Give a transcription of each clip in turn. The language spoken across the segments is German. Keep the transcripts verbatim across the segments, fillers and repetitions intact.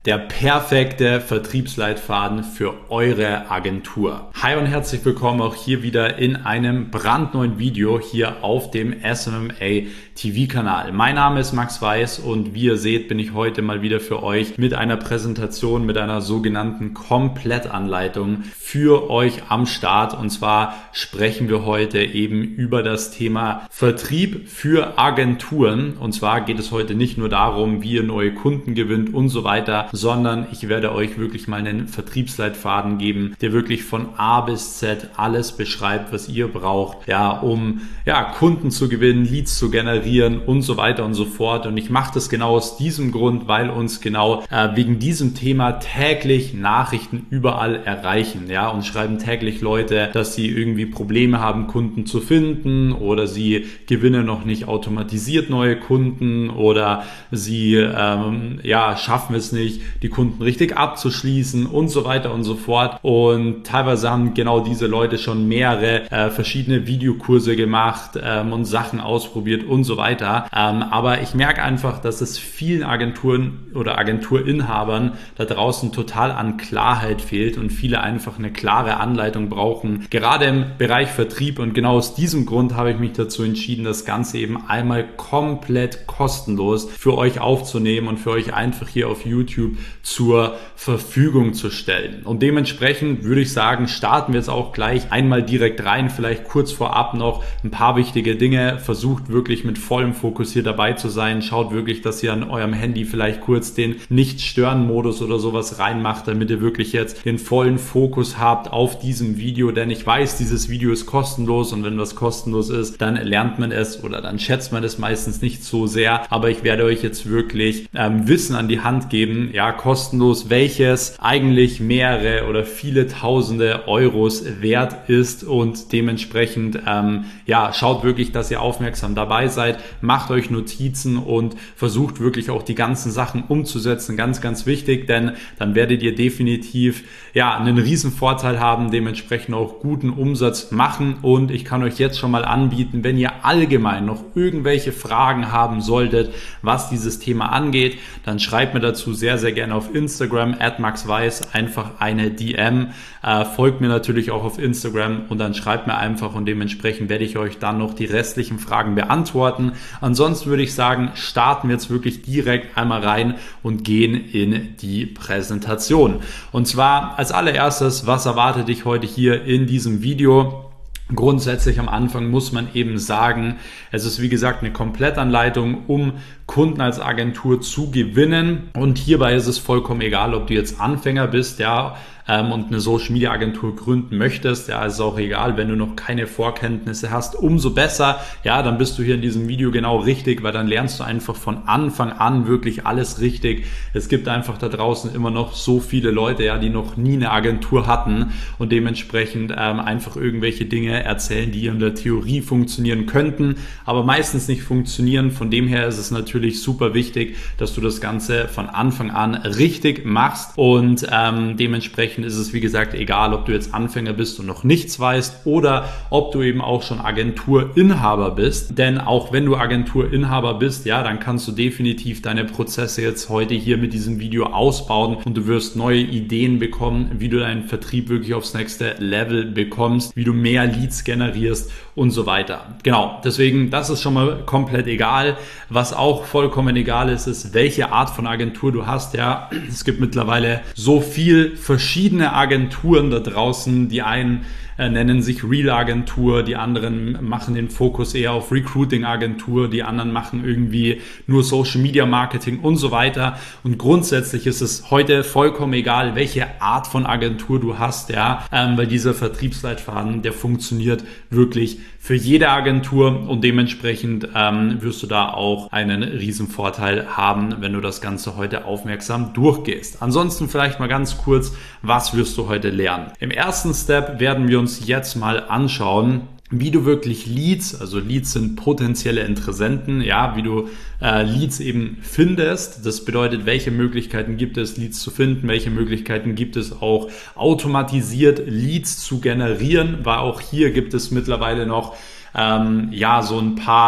Der perfekte Vertriebsleitfaden für eure Agentur. Hi und herzlich willkommen auch hier wieder in einem brandneuen Video hier auf dem S M M A T V-Kanal. Mein Name ist Max Weiß und wie ihr seht, bin ich heute mal wieder für euch mit einer Präsentation, mit einer sogenannten Komplettanleitung für euch am Start. Und zwar sprechen wir heute eben über das Thema Vertrieb für Agenturen. Und zwar geht es heute nicht nur darum, wie ihr neue Kunden gewinnt und so weiter, sondern ich werde euch wirklich mal einen Vertriebsleitfaden geben, der wirklich von A bis Z alles beschreibt, was ihr braucht, ja, um ja, Kunden zu gewinnen, Leads zu generieren und so weiter und so fort. Und ich mache das genau aus diesem Grund, weil uns genau äh, wegen diesem Thema täglich Nachrichten überall erreichen, ja, und schreiben täglich Leute, dass sie irgendwie Probleme haben, Kunden zu finden, oder sie gewinnen noch nicht automatisiert neue Kunden, oder sie ähm, ja, schaffen es nicht, die Kunden richtig abzuschließen und so weiter und so fort. Und teilweise haben genau diese Leute schon mehrere äh, verschiedene Videokurse gemacht ähm, und Sachen ausprobiert und so weiter. Ähm, aber ich merke einfach, dass es vielen Agenturen oder Agenturinhabern da draußen total an Klarheit fehlt und viele einfach eine klare Anleitung brauchen, gerade im Bereich Vertrieb. Und genau aus diesem Grund habe ich mich dazu entschieden, das Ganze eben einmal komplett kostenlos für euch aufzunehmen und für euch einfach hier auf YouTube zur Verfügung zu stellen. Und dementsprechend würde ich sagen, starten wir jetzt auch gleich einmal direkt rein. Vielleicht kurz vorab noch ein paar wichtige Dinge. Versucht wirklich mit vollem Fokus hier dabei zu sein. Schaut wirklich, dass ihr an eurem Handy vielleicht kurz den Nicht-Stören-Modus oder sowas reinmacht, damit ihr wirklich jetzt den vollen Fokus habt auf diesem Video. Denn ich weiß, dieses Video ist kostenlos, und wenn was kostenlos ist, dann lernt man es oder dann schätzt man es meistens nicht so sehr. Aber ich werde euch jetzt wirklich ähm, Wissen an die Hand geben, ja, kostenlos, welches eigentlich mehrere oder viele tausende Euros wert ist, und dementsprechend ähm, ja, schaut wirklich, dass ihr aufmerksam dabei seid, macht euch Notizen und versucht wirklich auch die ganzen Sachen umzusetzen, ganz, ganz wichtig, denn dann werdet ihr definitiv ja, einen riesen Vorteil haben, dementsprechend auch guten Umsatz machen. Und ich kann euch jetzt schon mal anbieten, wenn ihr allgemein noch irgendwelche Fragen haben solltet, was dieses Thema angeht, dann schreibt mir dazu sehr, sehr gerne auf Instagram at maxweiss einfach eine D M. Äh, folgt mir natürlich auch auf Instagram und dann schreibt mir einfach, und dementsprechend werde ich euch dann noch die restlichen Fragen beantworten. Ansonsten würde ich sagen, starten wir jetzt wirklich direkt einmal rein und gehen in die Präsentation. Und zwar als allererstes, was erwartet dich heute hier in diesem Video? Grundsätzlich am Anfang muss man eben sagen, es ist wie gesagt eine Komplettanleitung, um Kunden als Agentur zu gewinnen. Und hierbei ist es vollkommen egal, ob du jetzt Anfänger bist, ja, ähm, und eine Social Media Agentur gründen möchtest. Ja, ist auch egal, wenn du noch keine Vorkenntnisse hast, umso besser. Ja, dann bist du hier in diesem Video genau richtig, weil dann lernst du einfach von Anfang an wirklich alles richtig. Es gibt einfach da draußen immer noch so viele Leute, ja, die noch nie eine Agentur hatten und dementsprechend ähm, einfach irgendwelche Dinge erzählen, die in der Theorie funktionieren könnten, aber meistens nicht funktionieren. Von dem her ist es natürlich super wichtig, dass du das Ganze von Anfang an richtig machst, und ähm, dementsprechend ist es wie gesagt egal, ob du jetzt Anfänger bist und noch nichts weißt oder ob du eben auch schon Agenturinhaber bist. Denn auch wenn du Agenturinhaber bist, ja, dann kannst du definitiv deine Prozesse jetzt heute hier mit diesem Video ausbauen, und du wirst neue Ideen bekommen, wie du deinen Vertrieb wirklich aufs nächste Level bekommst, wie du mehr Leads generierst und so weiter. Genau, deswegen, das ist schon mal komplett egal. Was auch vollkommen egal ist, ist, welche Art von Agentur du hast. Ja, es gibt mittlerweile so viel verschiedene Agenturen da draußen. Die einen äh, nennen sich Real-Agentur, die anderen machen den Fokus eher auf Recruiting-Agentur, die anderen machen irgendwie nur Social-Media-Marketing und so weiter. Und grundsätzlich ist es heute vollkommen egal, welche Art von Agentur du hast, ja, ähm, weil dieser Vertriebsleitfaden, der funktioniert wirklich für jede Agentur, und dementsprechend ähm, wirst du da auch einen riesen Vorteil haben, wenn du das Ganze heute aufmerksam durchgehst. Ansonsten vielleicht mal ganz kurz, was wirst du heute lernen? Im ersten Step werden wir uns jetzt mal anschauen, wie du wirklich Leads, also Leads sind potenzielle Interessenten, ja, wie du äh, Leads eben findest. Das bedeutet, welche Möglichkeiten gibt es, Leads zu finden, welche Möglichkeiten gibt es auch, automatisiert Leads zu generieren, weil auch hier gibt es mittlerweile noch ähm, ja so ein paar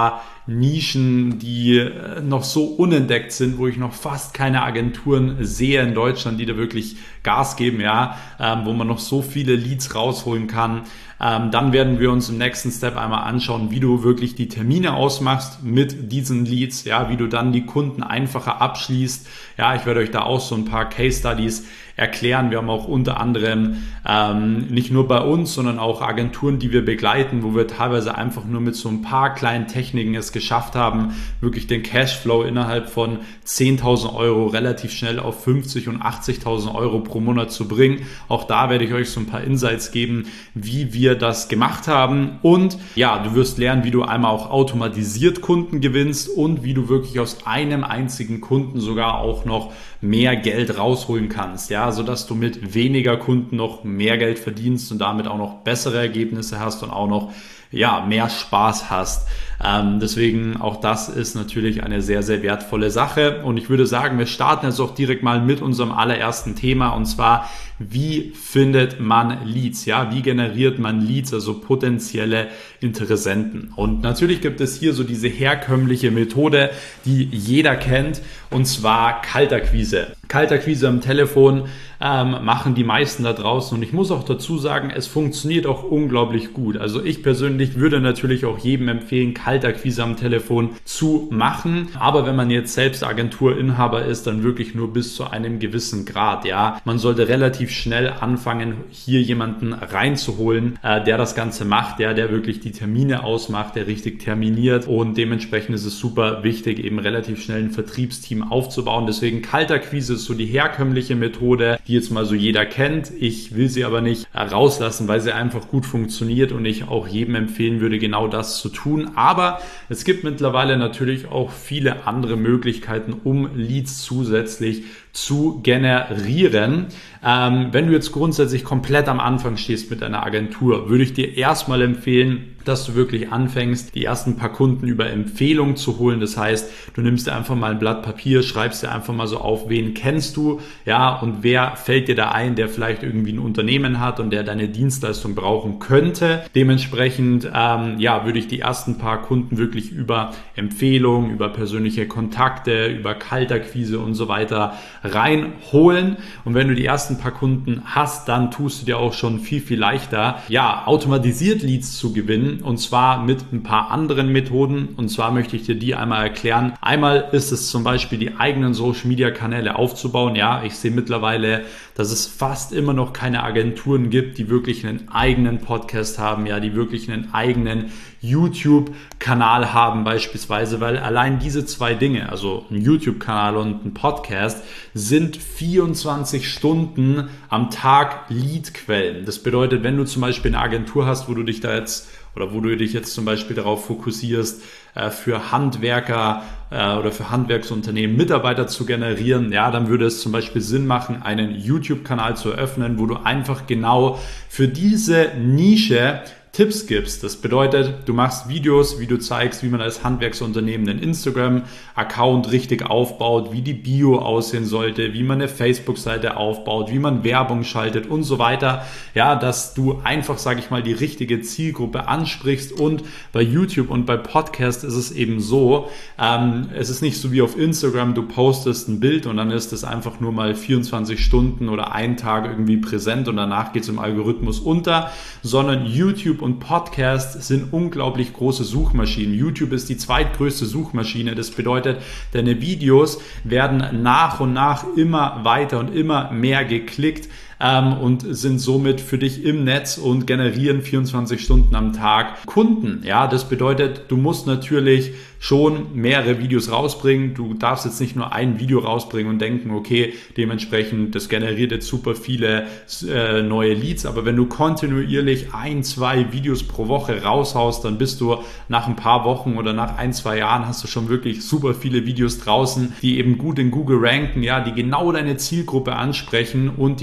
Nischen, die noch so unentdeckt sind, wo ich noch fast keine Agenturen sehe in Deutschland, die da wirklich Gas geben, ja, ähm, wo man noch so viele Leads rausholen kann. Ähm, dann werden wir uns im nächsten Step einmal anschauen, wie du wirklich die Termine ausmachst mit diesen Leads, ja, wie du dann die Kunden einfacher abschließt. Ja, ich werde euch da auch so ein paar Case Studies erklären. Wir haben auch unter anderem ähm, nicht nur bei uns, sondern auch Agenturen, die wir begleiten, wo wir teilweise einfach nur mit so ein paar kleinen Techniken es geschafft haben, wirklich den Cashflow innerhalb von zehntausend Euro relativ schnell auf fünfzig und achtzigtausend Euro pro Monat zu bringen. Auch da werde ich euch so ein paar Insights geben, wie wir das gemacht haben. Und ja, du wirst lernen, wie du einmal auch automatisiert Kunden gewinnst und wie du wirklich aus einem einzigen Kunden sogar auch noch mehr Geld rausholen kannst, ja, sodass du mit weniger Kunden noch mehr Geld verdienst und damit auch noch bessere Ergebnisse hast und auch noch ja, mehr Spaß hast. Ähm, deswegen auch das ist natürlich eine sehr, sehr wertvolle Sache. Und ich würde sagen, wir starten jetzt auch direkt mal mit unserem allerersten Thema, und zwar, wie findet man Leads? Ja, wie generiert man Leads, also potenzielle Interessenten? Und natürlich gibt es hier so diese herkömmliche Methode, die jeder kennt, und zwar Kaltakquise. Kaltakquise am Telefon ähm, machen die meisten da draußen, und ich muss auch dazu sagen, es funktioniert auch unglaublich gut. Also ich persönlich würde natürlich auch jedem empfehlen, Kaltakquise am Telefon zu machen, aber wenn man jetzt selbst Agenturinhaber ist, dann wirklich nur bis zu einem gewissen Grad. Ja, man sollte relativ schnell anfangen, hier jemanden reinzuholen, äh, der das Ganze macht, der, der wirklich die Termine ausmacht, der richtig terminiert, und dementsprechend ist es super wichtig, eben relativ schnell ein Vertriebsteam aufzubauen. Deswegen Kaltakquise ist so die herkömmliche Methode, die jetzt mal so jeder kennt. Ich will sie aber nicht rauslassen, weil sie einfach gut funktioniert und ich auch jedem empfehlen würde, genau das zu tun. Aber es gibt mittlerweile natürlich auch viele andere Möglichkeiten, um Leads zusätzlich zu generieren. Ähm, wenn du jetzt grundsätzlich komplett am Anfang stehst mit deiner Agentur, würde ich dir erstmal empfehlen, dass du wirklich anfängst, die ersten paar Kunden über Empfehlungen zu holen. Das heißt, du nimmst dir einfach mal ein Blatt Papier, schreibst dir einfach mal so auf, wen kennst du, ja, und wer fällt dir da ein, der vielleicht irgendwie ein Unternehmen hat und der deine Dienstleistung brauchen könnte. Dementsprechend, ähm, ja, würde ich die ersten paar Kunden wirklich über Empfehlungen, über persönliche Kontakte, über Kaltakquise und so weiter reinholen. Und wenn du die ersten paar Kunden hast, dann tust du dir auch schon viel, viel leichter, ja, automatisiert Leads zu gewinnen, und zwar mit ein paar anderen Methoden. Und zwar möchte ich dir die einmal erklären. Einmal ist es zum Beispiel, die eigenen Social-Media-Kanäle aufzubauen. Ja, ich sehe mittlerweile, dass es fast immer noch keine Agenturen gibt, die wirklich einen eigenen Podcast haben, ja, die wirklich einen eigenen YouTube-Kanal haben beispielsweise, weil allein diese zwei Dinge, also ein YouTube-Kanal und ein Podcast, sind vierundzwanzig Stunden am Tag Leadquellen. Das bedeutet, wenn du zum Beispiel eine Agentur hast, wo du dich da jetzt oder wo du dich jetzt zum Beispiel darauf fokussierst, für Handwerker oder für Handwerksunternehmen Mitarbeiter zu generieren, ja, dann würde es zum Beispiel Sinn machen, einen YouTube-Kanal zu eröffnen, wo du einfach genau für diese Nische Tipps gibst. Das bedeutet, du machst Videos, wie du zeigst, wie man als Handwerksunternehmen einen Instagram-Account richtig aufbaut, wie die Bio aussehen sollte, wie man eine Facebook-Seite aufbaut, wie man Werbung schaltet und so weiter. Ja, dass du einfach, sage ich mal, die richtige Zielgruppe ansprichst. Und bei YouTube und bei Podcast ist es eben so, ähm, es ist nicht so wie auf Instagram, du postest ein Bild und dann ist es einfach nur mal vierundzwanzig Stunden oder einen Tag irgendwie präsent und danach geht es im Algorithmus unter, sondern YouTube und Podcast sind unglaublich große Suchmaschinen. YouTube ist die zweitgrößte Suchmaschine. Das bedeutet, deine Videos werden nach und nach immer weiter und immer mehr geklickt ähm, und sind somit für dich im Netz und generieren vierundzwanzig Stunden am Tag Kunden. Ja, das bedeutet, du musst natürlich schon mehrere Videos rausbringen. Du darfst jetzt nicht nur ein Video rausbringen und denken, okay, dementsprechend, das generiert jetzt super viele äh, neue Leads. Aber wenn du kontinuierlich ein, zwei Videos pro Woche raushaust, dann bist du nach ein paar Wochen oder nach ein, zwei Jahren hast du schon wirklich super viele Videos draußen, die eben gut in Google ranken, ja, die genau deine Zielgruppe ansprechen und die dementsprechend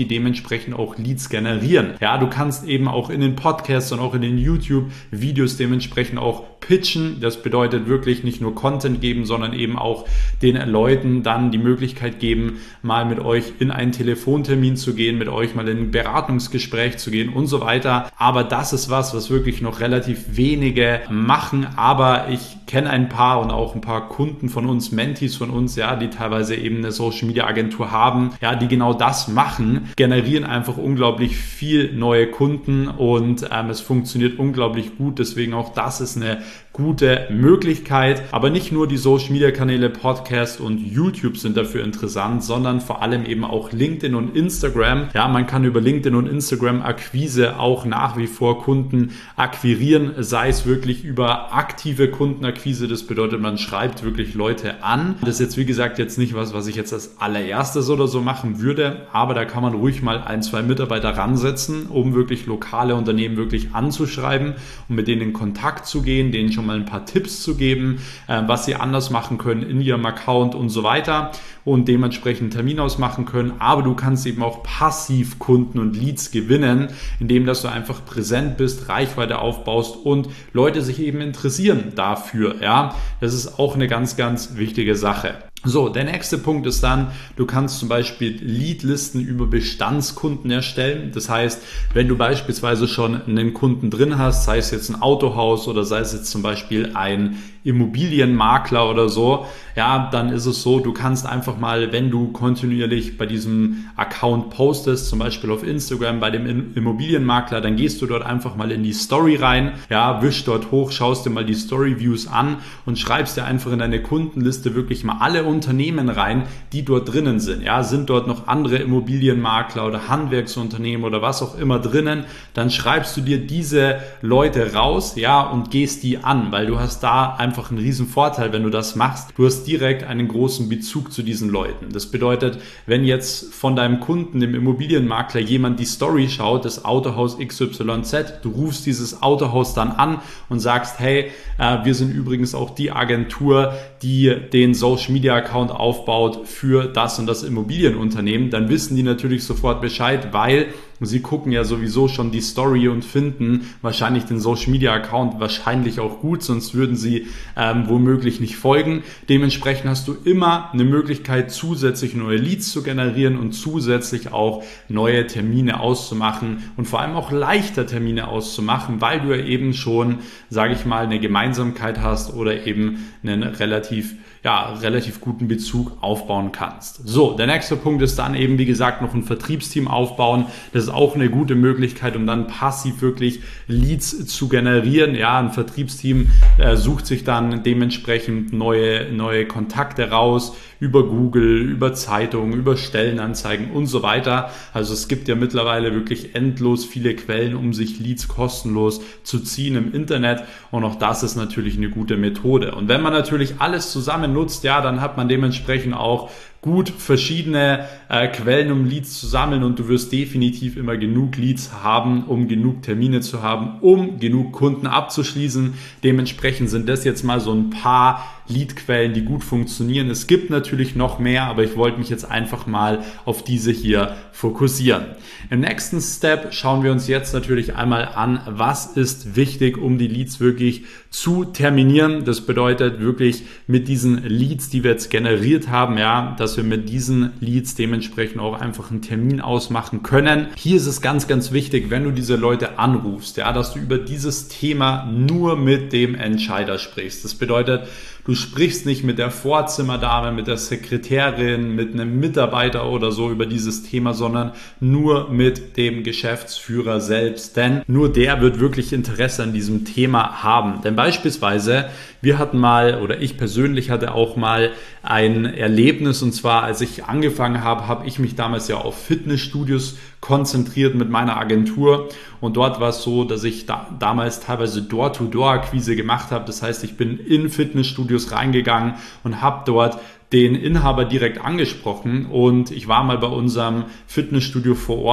dementsprechend auch Leads generieren. Ja, du kannst eben auch in den Podcasts und auch in den YouTube-Videos dementsprechend auch pitchen. Das bedeutet wirklich nicht nur Content geben, sondern eben auch den Leuten dann die Möglichkeit geben, mal mit euch in einen Telefontermin zu gehen, mit euch mal in ein Beratungsgespräch zu gehen und so weiter. Aber das ist was, was wirklich noch relativ wenige machen. Aber ich kenne ein paar und auch ein paar Kunden von uns, Mentees von uns, ja, die teilweise eben eine Social Media Agentur haben, ja, die genau das machen, generieren einfach unglaublich viel neue Kunden und ähm, es funktioniert unglaublich gut. Deswegen auch das ist eine gute Möglichkeit. Aber nicht nur die Social Media Kanäle, Podcast und YouTube sind dafür interessant, sondern vor allem eben auch LinkedIn und Instagram. Ja, man kann über LinkedIn und Instagram Akquise auch nach wie vor Kunden akquirieren, sei es wirklich über aktive Kundenakquise. Das bedeutet, man schreibt wirklich Leute an. Das ist jetzt, wie gesagt, jetzt nicht was, was ich jetzt als allererstes oder so machen würde, aber da kann man ruhig mal ein, zwei Mitarbeiter ransetzen, um wirklich lokale Unternehmen wirklich anzuschreiben und mit denen in Kontakt zu gehen, denen schon mal ein paar Tipps zu geben, äh, was sie anders machen können in ihrem Account und so weiter und dementsprechend einen Termin ausmachen können. Aber du kannst eben auch passiv Kunden und Leads gewinnen, indem dass du einfach präsent bist, Reichweite aufbaust und Leute sich eben interessieren dafür. Ja, das ist auch eine ganz, ganz wichtige Sache. So, der nächste Punkt ist dann, du kannst zum Beispiel Leadlisten über Bestandskunden erstellen. Das heißt, wenn du beispielsweise schon einen Kunden drin hast, sei es jetzt ein Autohaus oder sei es jetzt zum Beispiel ein Immobilienmakler oder so, ja, dann ist es so, du kannst einfach mal, wenn du kontinuierlich bei diesem Account postest, zum Beispiel auf Instagram bei dem Immobilienmakler, dann gehst du dort einfach mal in die Story rein, ja, wisch dort hoch, schaust dir mal die Story-Views an und schreibst dir einfach in deine Kundenliste wirklich mal alle Unternehmen rein, die dort drinnen sind. Ja, sind dort noch andere Immobilienmakler oder Handwerksunternehmen oder was auch immer drinnen, dann schreibst du dir diese Leute raus, ja, und gehst die an, weil du hast da einfach einen riesen Vorteil, wenn du das machst. Du hast direkt einen großen Bezug zu diesen Leuten. Das bedeutet, wenn jetzt von deinem Kunden, dem Immobilienmakler, jemand die Story schaut, das Autohaus X Y Z, du rufst dieses Autohaus dann an und sagst, hey, äh, wir sind übrigens auch die Agentur, die den Social Media Account aufbaut für das und das Immobilienunternehmen, dann wissen die natürlich sofort Bescheid, weil sie gucken ja sowieso schon die Story und finden wahrscheinlich den Social Media Account wahrscheinlich auch gut, sonst würden sie ähm, womöglich nicht folgen. Dementsprechend hast du immer eine Möglichkeit, zusätzlich neue Leads zu generieren und zusätzlich auch neue Termine auszumachen und vor allem auch leichter Termine auszumachen, weil du ja eben schon, sage ich mal, eine Gemeinsamkeit hast oder eben einen relativ ja, relativ guten Bezug aufbauen kannst. So, der nächste Punkt ist dann eben, wie gesagt, noch ein Vertriebsteam aufbauen. Das ist auch eine gute Möglichkeit, um dann passiv wirklich Leads zu generieren. Ja, ein Vertriebsteam äh, sucht sich dann dementsprechend neue, neue Kontakte raus über Google, über Zeitungen, über Stellenanzeigen und so weiter. Also es gibt ja mittlerweile wirklich endlos viele Quellen, um sich Leads kostenlos zu ziehen im Internet und auch das ist natürlich eine gute Methode. Und wenn man natürlich alles zusammen nutzt, ja, dann hat man dementsprechend auch gut verschiedene äh, Quellen, um Leads zu sammeln und du wirst definitiv immer genug Leads haben, um genug Termine zu haben, um genug Kunden abzuschließen. Dementsprechend sind das jetzt mal so ein paar Leadquellen, die gut funktionieren. Es gibt natürlich noch mehr, aber ich wollte mich jetzt einfach mal auf diese hier fokussieren. Im nächsten Step schauen wir uns jetzt natürlich einmal an, was ist wichtig, um die Leads wirklich zu terminieren. Das bedeutet wirklich mit diesen Leads, die wir jetzt generiert haben, ja, dass wir mit diesen Leads dementsprechend auch einfach einen Termin ausmachen können. Hier ist es ganz, ganz wichtig, wenn du diese Leute anrufst, ja, dass du über dieses Thema nur mit dem Entscheider sprichst. Das bedeutet, du sprichst nicht mit der Vorzimmerdame, mit der Sekretärin, mit einem Mitarbeiter oder so über dieses Thema, sondern nur mit dem Geschäftsführer selbst. Denn nur der wird wirklich Interesse an diesem Thema haben. Denn beispielsweise, wir hatten mal, oder ich persönlich hatte auch mal ein Erlebnis, und zwar als ich angefangen habe, habe ich mich damals ja auf Fitnessstudios konzentriert mit meiner Agentur und dort war es so, dass ich da, damals teilweise Door-to-Door-Akquise gemacht habe. Das heißt, ich bin in Fitnessstudios reingegangen und habe dort den Inhaber direkt angesprochen und ich war mal bei unserem Fitnessstudio vor Ort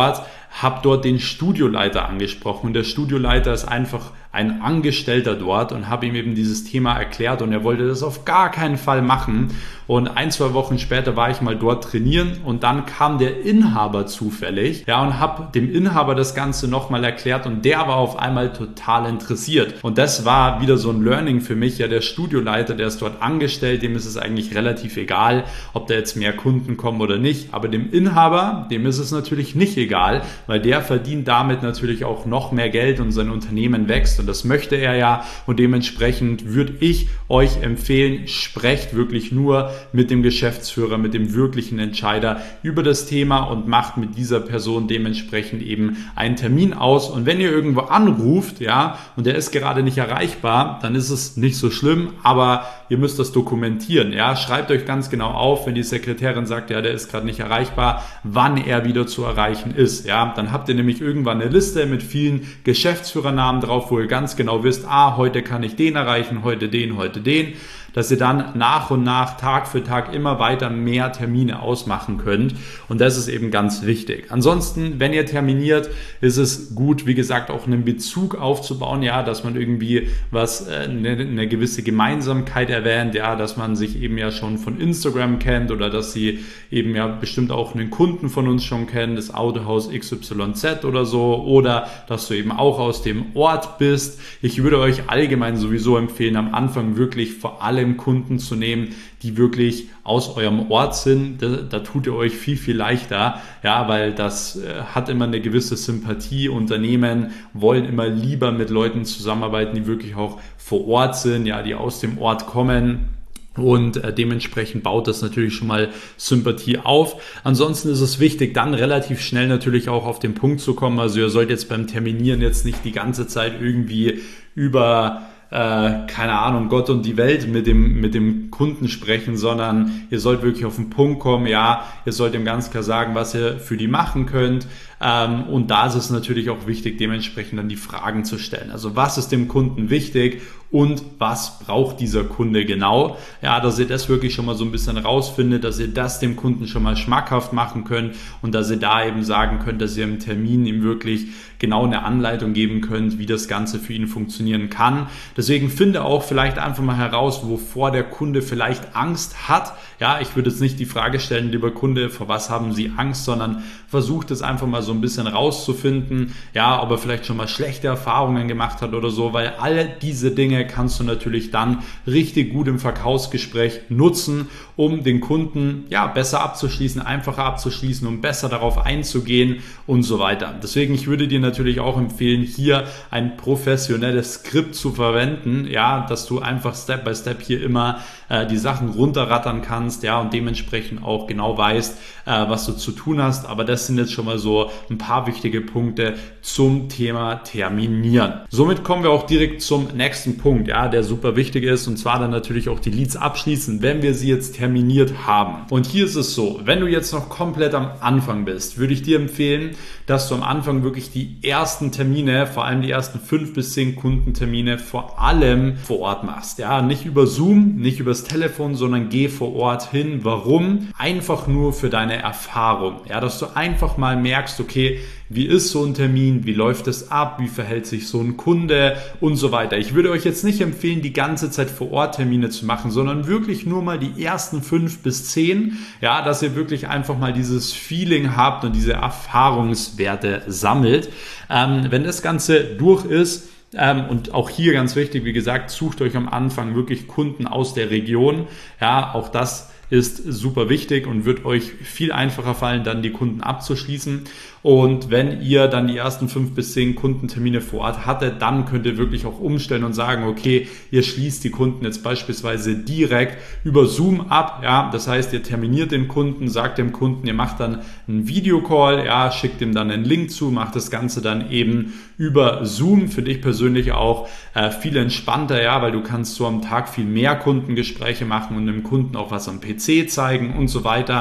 habe dort den Studioleiter angesprochen und der Studioleiter ist einfach ein Angestellter dort und habe ihm eben dieses Thema erklärt und er wollte das auf gar keinen Fall machen. Und ein, zwei Wochen später war ich mal dort trainieren und dann kam der Inhaber zufällig, ja, und habe dem Inhaber das Ganze nochmal erklärt und der war auf einmal total interessiert. Und das war wieder so ein Learning für mich. Ja, der Studioleiter, der ist dort angestellt, dem ist es eigentlich relativ egal, ob da jetzt mehr Kunden kommen oder nicht. Aber dem Inhaber, dem ist es natürlich nicht egal, weil der verdient damit natürlich auch noch mehr Geld und sein Unternehmen wächst. Und das möchte er ja. Und dementsprechend würde ich euch empfehlen, sprecht wirklich nur mit dem Geschäftsführer, mit dem wirklichen Entscheider über das Thema und macht mit dieser Person dementsprechend eben einen Termin aus. Und wenn ihr irgendwo anruft, ja, und der ist gerade nicht erreichbar, dann ist es nicht so schlimm, aber ihr müsst das dokumentieren, ja. Schreibt euch ganz genau auf, wenn die Sekretärin sagt, ja, der ist gerade nicht erreichbar, wann er wieder zu erreichen ist, ja. Dann habt ihr nämlich irgendwann eine Liste mit vielen Geschäftsführernamen drauf, wo ihr ganz genau wisst, ah, heute kann ich den erreichen, heute den, heute den, dass ihr dann nach und nach, Tag für Tag immer weiter mehr Termine ausmachen könnt. Und das ist eben ganz wichtig. Ansonsten, wenn ihr terminiert, ist es gut, wie gesagt, auch einen Bezug aufzubauen, ja, dass man irgendwie was, äh, eine, eine gewisse Gemeinsamkeit erwähnt, ja, dass man sich eben ja schon von Instagram kennt oder dass sie eben ja bestimmt auch einen Kunden von uns schon kennen, das Autohaus X Y Z oder so, oder dass du eben auch aus dem Ort bist. Ich würde euch allgemein sowieso empfehlen, am Anfang wirklich vor allem Kunden zu nehmen, die wirklich aus eurem Ort sind. Da, da tut ihr euch viel, viel leichter, ja, weil das äh, hat immer eine gewisse Sympathie. Unternehmen wollen immer lieber mit Leuten zusammenarbeiten, die wirklich auch vor Ort sind, ja, die aus dem Ort kommen. Und äh, dementsprechend baut das natürlich schon mal Sympathie auf. Ansonsten ist es wichtig, dann relativ schnell natürlich auch auf den Punkt zu kommen. Also ihr sollt jetzt beim Terminieren jetzt nicht die ganze Zeit irgendwie über Äh, keine Ahnung, Gott und die Welt mit dem, mit dem Kunden sprechen, sondern ihr sollt wirklich auf den Punkt kommen, ja, ihr sollt ihm ganz klar sagen, was ihr für die machen könnt. Ähm, und da ist es natürlich auch wichtig, dementsprechend dann die Fragen zu stellen. Also was ist dem Kunden wichtig und was braucht dieser Kunde genau? Ja, dass ihr das wirklich schon mal so ein bisschen rausfindet, dass ihr das dem Kunden schon mal schmackhaft machen könnt und dass ihr da eben sagen könnt, dass ihr im Termin ihm wirklich genau eine Anleitung geben könnt, wie das Ganze für ihn funktionieren kann. Deswegen finde auch vielleicht einfach mal heraus, wovor der Kunde vielleicht Angst hat. Ja, ich würde jetzt nicht die Frage stellen, lieber Kunde, vor was haben Sie Angst, sondern versucht es einfach mal so ein bisschen rauszufinden, ja, ob er vielleicht schon mal schlechte Erfahrungen gemacht hat oder so, weil all diese Dinge kannst du natürlich dann richtig gut im Verkaufsgespräch nutzen, um den Kunden ja besser abzuschließen, einfacher abzuschließen, um besser darauf einzugehen und so weiter. Deswegen, ich würde dir natürlich auch empfehlen, hier ein professionelles Skript zu verwenden, ja, dass du einfach Step by Step hier immer äh, die Sachen runterrattern kannst, ja, und dementsprechend auch genau weißt, äh, was du zu tun hast. Aber das sind jetzt schon mal so ein paar wichtige Punkte zum Thema Terminieren. Somit kommen wir auch direkt zum nächsten Punkt, ja, der super wichtig ist, und zwar dann natürlich auch die Leads abschließen, wenn wir sie jetzt terminiert haben. Und hier ist es so, wenn du jetzt noch komplett am Anfang bist, würde ich dir empfehlen, dass du am Anfang wirklich die ersten Termine, vor allem die ersten fünf bis zehn Kundentermine vor allem vor Ort machst. Ja, nicht über Zoom, nicht übers Telefon, sondern geh vor Ort hin. Warum? Einfach nur für deine Erfahrung. Ja, dass du einfach mal merkst, okay, wie ist so ein Termin, wie läuft es ab, wie verhält sich so ein Kunde und so weiter. Ich würde euch jetzt nicht empfehlen, die ganze Zeit vor Ort Termine zu machen, sondern wirklich nur mal die ersten fünf bis zehn, ja, dass ihr wirklich einfach mal dieses Feeling habt und diese Erfahrungswerte sammelt. Ähm, wenn das Ganze durch ist, Ähm, und auch hier ganz wichtig, wie gesagt, sucht euch am Anfang wirklich Kunden aus der Region. Ja, auch das ist super wichtig und wird euch viel einfacher fallen, dann die Kunden abzuschließen. Und wenn ihr dann die ersten fünf bis zehn Kundentermine vor Ort hattet, dann könnt ihr wirklich auch umstellen und sagen, okay, ihr schließt die Kunden jetzt beispielsweise direkt über Zoom ab. Ja, das heißt, ihr terminiert den Kunden, sagt dem Kunden, ihr macht dann einen Videocall, ja, schickt ihm dann einen Link zu, macht das Ganze dann eben über Zoom. Für dich persönlich auch äh, viel entspannter, ja, weil du kannst so am Tag viel mehr Kundengespräche machen und dem Kunden auch was am P C zeigen und so weiter.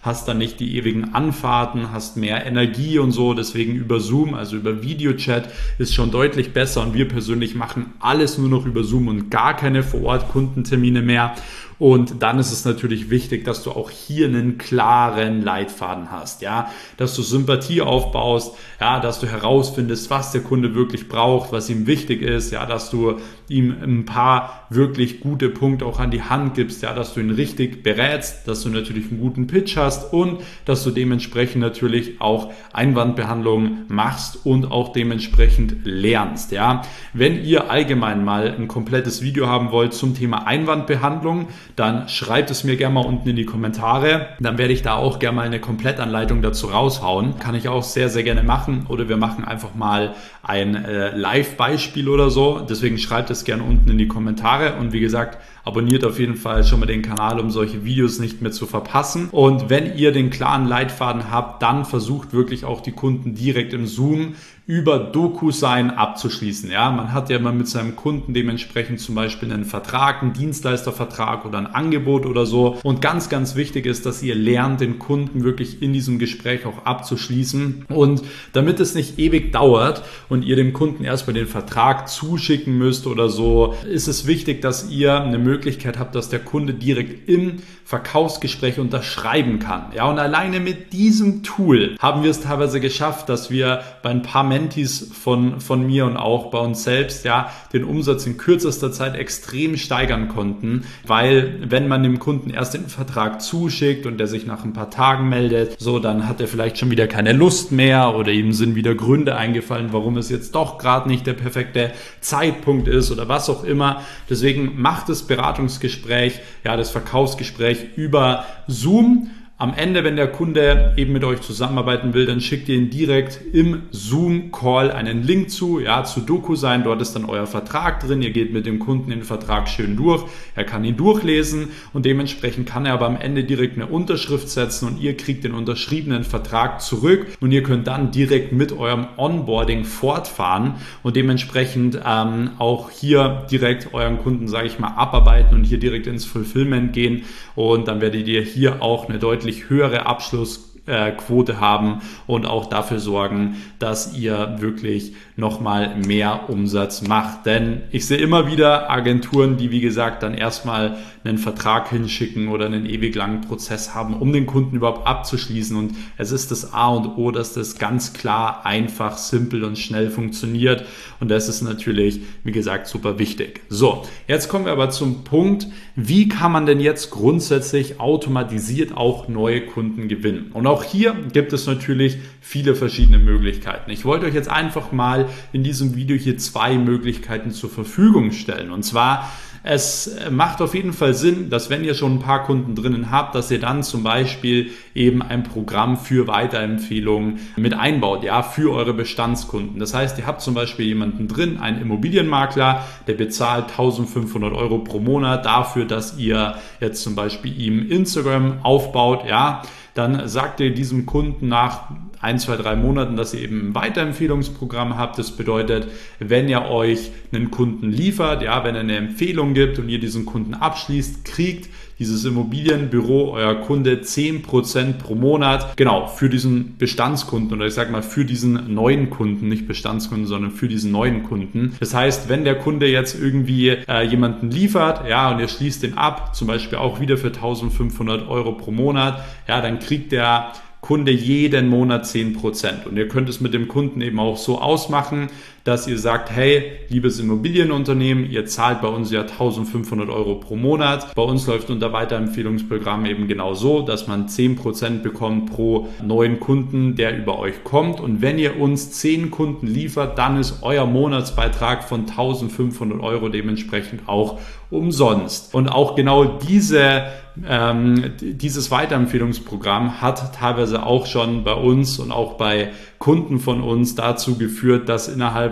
hast dann nicht die ewigen Anfahrten, hast mehr Energie und so, deswegen über Zoom, also über Videochat ist schon deutlich besser und wir persönlich machen alles nur noch über Zoom und gar keine Vor-Ort-Kundentermine mehr. Und dann ist es natürlich wichtig, dass du auch hier einen klaren Leitfaden hast, ja, dass du Sympathie aufbaust, ja, dass du herausfindest, was der Kunde wirklich braucht, was ihm wichtig ist, ja, dass du ihm ein paar wirklich gute Punkte auch an die Hand gibst, ja, dass du ihn richtig berätst, dass du natürlich einen guten Pitch hast und dass du dementsprechend natürlich auch Einwandbehandlung machst und auch dementsprechend lernst, ja. Wenn ihr allgemein mal ein komplettes Video haben wollt zum Thema Einwandbehandlung, dann schreibt es mir gerne mal unten in die Kommentare. Dann werde ich da auch gerne mal eine Komplettanleitung dazu raushauen. Kann ich auch sehr, sehr gerne machen. Oder wir machen einfach mal ein äh, Live-Beispiel oder so. Deswegen schreibt es gerne unten in die Kommentare. Und wie gesagt, abonniert auf jeden Fall schon mal den Kanal, um solche Videos nicht mehr zu verpassen. Und wenn ihr den klaren Leitfaden habt, dann versucht wirklich auch die Kunden direkt im Zoom über DocuSign abzuschließen. Ja, man hat ja immer mit seinem Kunden dementsprechend zum Beispiel einen Vertrag, einen Dienstleistervertrag oder ein Angebot oder so. Und ganz, ganz wichtig ist, dass ihr lernt, den Kunden wirklich in diesem Gespräch auch abzuschließen. Und damit es nicht ewig dauert und ihr dem Kunden erstmal den Vertrag zuschicken müsst oder so, ist es wichtig, dass ihr eine Möglichkeit habt, dass der Kunde direkt im Verkaufsgespräch unterschreiben kann. Ja, und alleine mit diesem Tool haben wir es teilweise geschafft, dass wir bei ein paar Mentis von, von mir und auch bei uns selbst, ja, den Umsatz in kürzester Zeit extrem steigern konnten, weil wenn man dem Kunden erst den Vertrag zuschickt und der sich nach ein paar Tagen meldet, so, dann hat er vielleicht schon wieder keine Lust mehr oder ihm sind wieder Gründe eingefallen, warum es jetzt doch gerade nicht der perfekte Zeitpunkt ist oder was auch immer. Deswegen macht das Beratungsgespräch, ja, das Verkaufsgespräch über Zoom. Am Ende, wenn der Kunde eben mit euch zusammenarbeiten will, dann schickt ihr ihn direkt im Zoom-Call einen Link zu, ja, zu DocuSign. Dort ist dann euer Vertrag drin. Ihr geht mit dem Kunden den Vertrag schön durch. Er kann ihn durchlesen und dementsprechend kann er aber am Ende direkt eine Unterschrift setzen und ihr kriegt den unterschriebenen Vertrag zurück und ihr könnt dann direkt mit eurem Onboarding fortfahren und dementsprechend ähm, auch hier direkt euren Kunden, sage ich mal, abarbeiten und hier direkt ins Fulfillment gehen und dann werdet ihr hier auch eine deutliche höhere Abschlussquote haben und auch dafür sorgen, dass ihr wirklich nochmal mehr Umsatz macht. Denn ich sehe immer wieder Agenturen, die wie gesagt dann erstmal einen Vertrag hinschicken oder einen ewig langen Prozess haben, um den Kunden überhaupt abzuschließen. Und es ist das A und O, dass das ganz klar, einfach, simpel und schnell funktioniert. Und das ist natürlich, wie gesagt, super wichtig. So, jetzt kommen wir aber zum Punkt, wie kann man denn jetzt grundsätzlich automatisiert auch neue Kunden gewinnen? Und auch hier gibt es natürlich viele verschiedene Möglichkeiten. Ich wollte euch jetzt einfach mal in diesem Video hier zwei Möglichkeiten zur Verfügung stellen. Und zwar, es macht auf jeden Fall Sinn, dass wenn ihr schon ein paar Kunden drinnen habt, dass ihr dann zum Beispiel eben ein Programm für Weiterempfehlungen mit einbaut, ja, für eure Bestandskunden. Das heißt, ihr habt zum Beispiel jemanden drin, einen Immobilienmakler, der bezahlt eintausendfünfhundert Euro pro Monat dafür, dass ihr jetzt zum Beispiel ihm Instagram aufbaut, ja, dann sagt ihr diesem Kunden nach ein, zwei, drei Monaten, dass ihr eben ein Weiterempfehlungsprogramm habt. Das bedeutet, wenn ihr euch einen Kunden liefert, ja, wenn er eine Empfehlung gibt und ihr diesen Kunden abschließt, kriegt dieses Immobilienbüro, euer Kunde, zehn Prozent pro Monat, genau, für diesen Bestandskunden oder ich sage mal für diesen neuen Kunden, nicht Bestandskunden, sondern für diesen neuen Kunden. Das heißt, wenn der Kunde jetzt irgendwie äh, jemanden liefert, ja, und ihr schließt den ab, zum Beispiel auch wieder für eintausendfünfhundert Euro pro Monat, ja, dann kriegt der Kunde jeden Monat zehn Prozent. Und ihr könnt es mit dem Kunden eben auch so ausmachen, dass ihr sagt, hey, liebes Immobilienunternehmen, ihr zahlt bei uns ja eintausendfünfhundert Euro pro Monat. Bei uns läuft unser Weiterempfehlungsprogramm eben genau so, dass man zehn Prozent bekommt pro neuen Kunden, der über euch kommt. Und wenn ihr uns zehn Kunden liefert, dann ist euer Monatsbeitrag von eintausendfünfhundert Euro dementsprechend auch umsonst. Und auch genau diese Ähm, dieses Weiterempfehlungsprogramm hat teilweise auch schon bei uns und auch bei Kunden von uns dazu geführt, dass innerhalb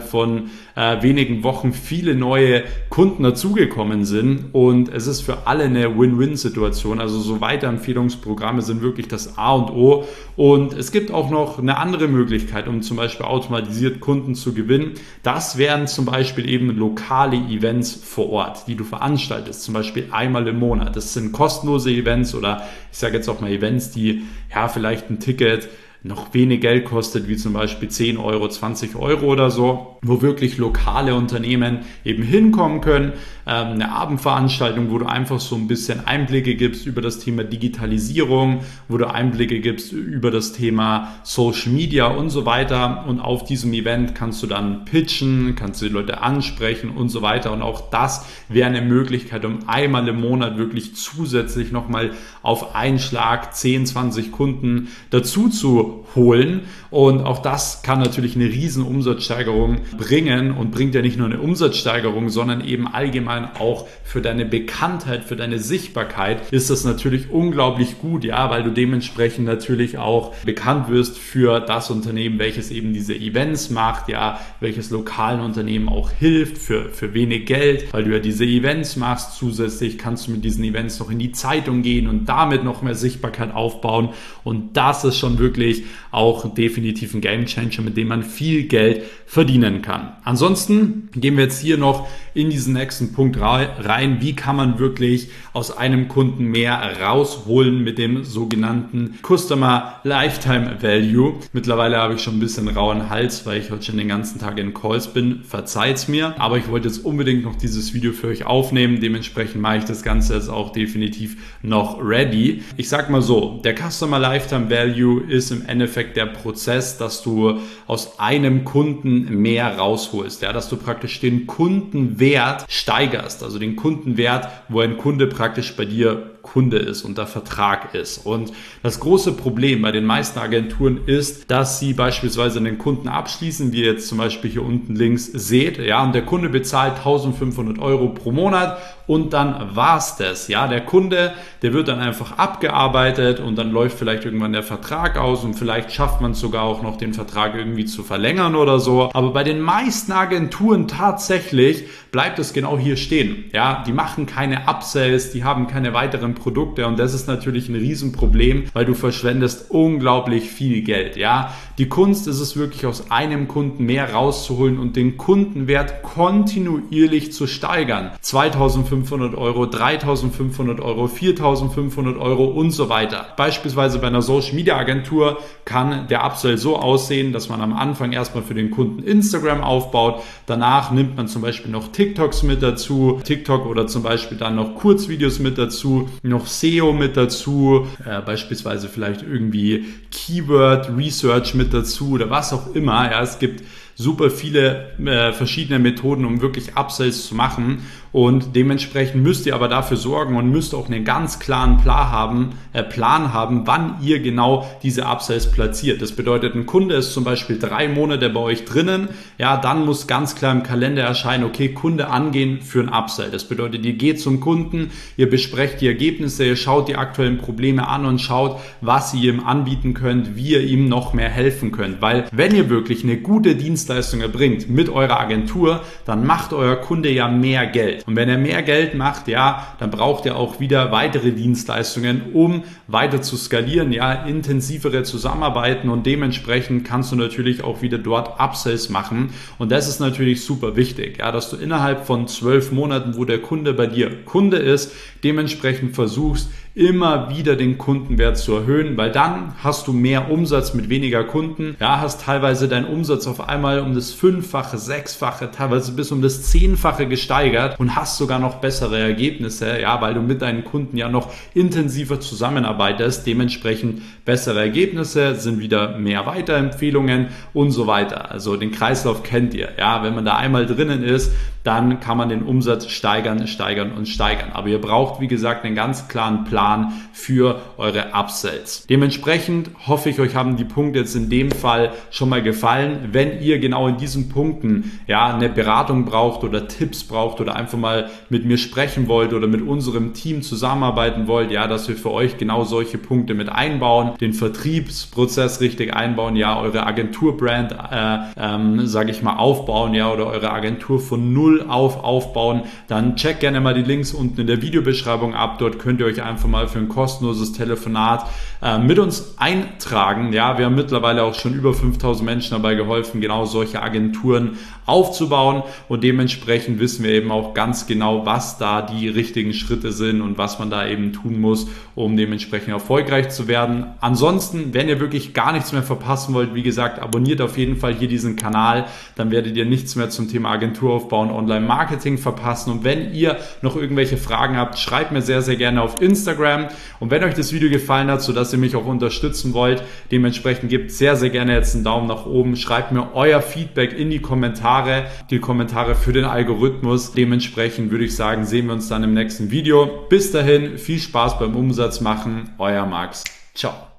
innerhalb von äh, wenigen Wochen viele neue Kunden dazugekommen sind und es ist für alle eine Win-Win-Situation. Also so Weiterempfehlungsprogramme sind wirklich das A und O und es gibt auch noch eine andere Möglichkeit, um zum Beispiel automatisiert Kunden zu gewinnen. Das wären zum Beispiel eben lokale Events vor Ort, die du veranstaltest, zum Beispiel einmal im Monat. Das sind kostenlose Events oder ich sage jetzt auch mal Events, die ja vielleicht ein Ticket noch wenig Geld kostet, wie zum Beispiel zehn Euro, zwanzig Euro oder so, wo wirklich lokale Unternehmen eben hinkommen können. Ähm, eine Abendveranstaltung, wo du einfach so ein bisschen Einblicke gibst über das Thema Digitalisierung, wo du Einblicke gibst über das Thema Social Media und so weiter. Und auf diesem Event kannst du dann pitchen, kannst du die Leute ansprechen und so weiter. Und auch das wäre eine Möglichkeit, um einmal im Monat wirklich zusätzlich nochmal auf einen Schlag zehn, zwanzig Kunden dazu zu holen und auch das kann natürlich eine riesen Umsatzsteigerung bringen und bringt ja nicht nur eine Umsatzsteigerung, sondern eben allgemein auch für deine Bekanntheit, für deine Sichtbarkeit ist das natürlich unglaublich gut, ja, weil du dementsprechend natürlich auch bekannt wirst für das Unternehmen, welches eben diese Events macht, ja, welches lokalen Unternehmen auch hilft für, für wenig Geld, weil du ja diese Events machst. Zusätzlich kannst du mit diesen Events noch in die Zeitung gehen und damit noch mehr Sichtbarkeit aufbauen und das ist schon wirklich auch definitiv ein Gamechanger, mit dem man viel Geld verdienen kann. Ansonsten gehen wir jetzt hier noch in diesen nächsten Punkt rein. Wie kann man wirklich aus einem Kunden mehr rausholen mit dem sogenannten Customer Lifetime Value? Mittlerweile habe ich schon ein bisschen rauen Hals, weil ich heute schon den ganzen Tag in Calls bin. Verzeiht's mir. Aber ich wollte jetzt unbedingt noch dieses Video für euch aufnehmen. Dementsprechend mache ich das Ganze jetzt auch definitiv noch ready. Ich sag mal so, der Customer Lifetime Value ist im Endeffekt der Prozess, dass du aus einem Kunden mehr rausholst, ja, dass du praktisch den Kundenwert steigerst, also den Kundenwert, wo ein Kunde praktisch bei dir Kunde ist, unter Vertrag ist. Und das große Problem bei den meisten Agenturen ist, dass sie beispielsweise einen Kunden abschließen, wie ihr jetzt zum Beispiel hier unten links seht, ja, und der Kunde bezahlt eintausendfünfhundert Euro pro Monat und dann war's das, ja, der Kunde, der wird dann einfach abgearbeitet und dann läuft vielleicht irgendwann der Vertrag aus und vielleicht schafft man es sogar auch noch, den Vertrag irgendwie zu verlängern oder so. Aber bei den meisten Agenturen tatsächlich bleibt es genau hier stehen, ja, die machen keine Upsells, die haben keine weiteren Produkte und das ist natürlich ein Riesenproblem, weil du verschwendest unglaublich viel Geld, ja. Die Kunst ist es wirklich, aus einem Kunden mehr rauszuholen und den Kundenwert kontinuierlich zu steigern. zweitausendfünfhundert Euro, dreitausendfünfhundert Euro, viertausendfünfhundert Euro und so weiter. Beispielsweise bei einer Social Media Agentur kann der Upsell so aussehen, dass man am Anfang erstmal für den Kunden Instagram aufbaut, danach nimmt man zum Beispiel noch TikToks mit dazu, TikTok oder zum Beispiel dann noch Kurzvideos mit dazu, noch S E O mit dazu, äh, beispielsweise vielleicht irgendwie Keyword Research mit dazu oder was auch immer. Ja, es gibt super viele äh, verschiedene Methoden, um wirklich Upsells zu machen und dementsprechend müsst ihr aber dafür sorgen und müsst auch einen ganz klaren Plan haben, äh, Plan haben, wann ihr genau diese Upsells platziert. Das bedeutet, ein Kunde ist zum Beispiel drei Monate bei euch drinnen, ja, dann muss ganz klar im Kalender erscheinen, okay, Kunde angehen für ein Upsell. Das bedeutet, ihr geht zum Kunden, ihr besprecht die Ergebnisse, ihr schaut die aktuellen Probleme an und schaut, was ihr ihm anbieten könnt, wie ihr ihm noch mehr helfen könnt, weil wenn ihr wirklich eine gute Dienstleistung erbringt mit eurer Agentur, dann macht euer Kunde ja mehr Geld. Und wenn er mehr Geld macht, ja, dann braucht er auch wieder weitere Dienstleistungen, um weiter zu skalieren, ja, intensivere Zusammenarbeiten und dementsprechend kannst du natürlich auch wieder dort Upsells machen und das ist natürlich super wichtig, ja, dass du innerhalb von zwölf Monaten, wo der Kunde bei dir Kunde ist, dementsprechend versuchst, immer wieder den Kundenwert zu erhöhen, weil dann hast du mehr Umsatz mit weniger Kunden, ja, hast teilweise deinen Umsatz auf einmal um das Fünffache, Sechsfache, teilweise bis um das Zehnfache gesteigert und hast sogar noch bessere Ergebnisse, ja, weil du mit deinen Kunden ja noch intensiver zusammenarbeitest, dementsprechend bessere Ergebnisse, sind wieder mehr Weiterempfehlungen und so weiter. Also den Kreislauf kennt ihr, ja, wenn man da einmal drinnen ist, dann kann man den Umsatz steigern, steigern und steigern. Aber ihr braucht, wie gesagt, einen ganz klaren Plan, Plan für eure Upsells. Dementsprechend hoffe ich, euch haben die Punkte jetzt in dem Fall schon mal gefallen. Wenn ihr genau in diesen Punkten ja eine Beratung braucht oder Tipps braucht oder einfach mal mit mir sprechen wollt oder mit unserem Team zusammenarbeiten wollt, ja, dass wir für euch genau solche Punkte mit einbauen, den Vertriebsprozess richtig einbauen, ja, eure Agenturbrand, äh, ähm, sage ich mal, aufbauen, ja, oder eure Agentur von null auf aufbauen, dann checkt gerne mal die Links unten in der Videobeschreibung ab. Dort könnt ihr euch einfach mal für ein kostenloses Telefonat äh, mit uns eintragen. Ja, wir haben mittlerweile auch schon über fünftausend Menschen dabei geholfen, genau solche Agenturen aufzubauen, und dementsprechend wissen wir eben auch ganz genau, was da die richtigen Schritte sind und was man da eben tun muss, um dementsprechend erfolgreich zu werden. Ansonsten, wenn ihr wirklich gar nichts mehr verpassen wollt, wie gesagt, abonniert auf jeden Fall hier diesen Kanal, dann werdet ihr nichts mehr zum Thema Agenturaufbau und Online-Marketing verpassen. Und wenn ihr noch irgendwelche Fragen habt, schreibt mir sehr, sehr gerne auf Instagram. Und wenn euch das Video gefallen hat, sodass ihr mich auch unterstützen wollt, dementsprechend gebt sehr, sehr gerne jetzt einen Daumen nach oben, schreibt mir euer Feedback in die Kommentare, die Kommentare für den Algorithmus. Dementsprechend würde ich sagen, sehen wir uns dann im nächsten Video. Bis dahin, viel Spaß beim Umsatz machen. Euer Max. Ciao.